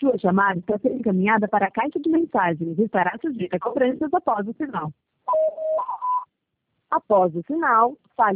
Sua chamada está sendo encaminhada para a caixa de mensagens e estará sujeita a cobranças após o sinal. Após o sinal,